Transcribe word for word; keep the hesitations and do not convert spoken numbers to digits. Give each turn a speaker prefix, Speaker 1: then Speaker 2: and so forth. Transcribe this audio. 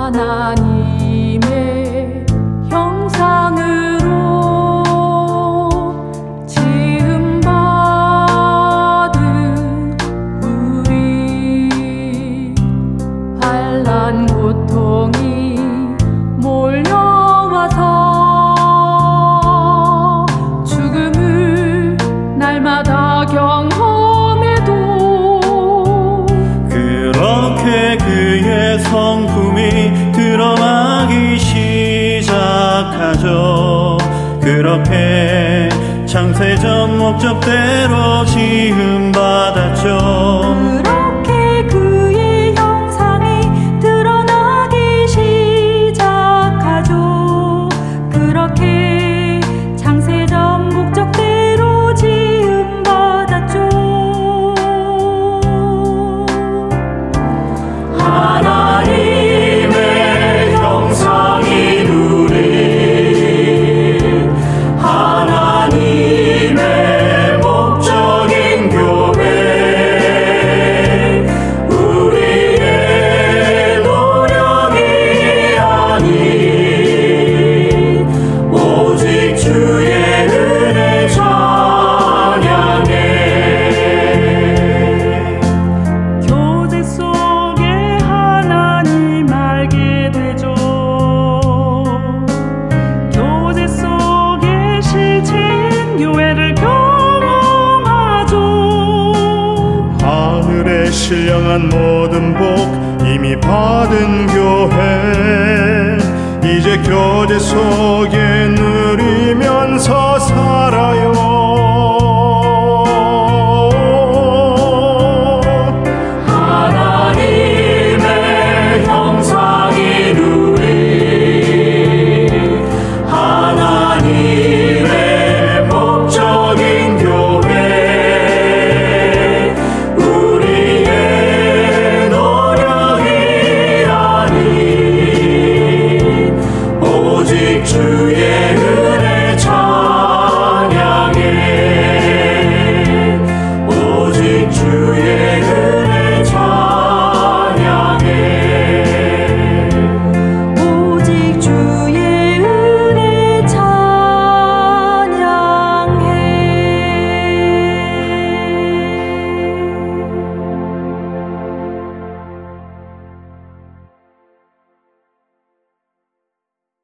Speaker 1: 하나님의 형상으로 지음받은 우리, 환난 고통이 몰려와서 죽음을 날마다 경험해도
Speaker 2: 그렇게 그의 성품이 드러나기 시작하죠. 그렇게 창세전 목적대로 지음받았죠.
Speaker 1: 그렇게 그의 형상이 드러나기 시작하죠. 그렇게 창세전 목적대로 지음받았죠.
Speaker 2: 하나님의 형상인 우리, 하나님의 목적인 교회, 우리의 노력이 아닌 오직 주의 은혜 찬양해. 교제 속에 하나님 알게 되죠. 교제 속에 실체인 교회를 경험하죠. 하늘에 신령한 모든 복 이미 받은 교회, 이제 교제 속에 늘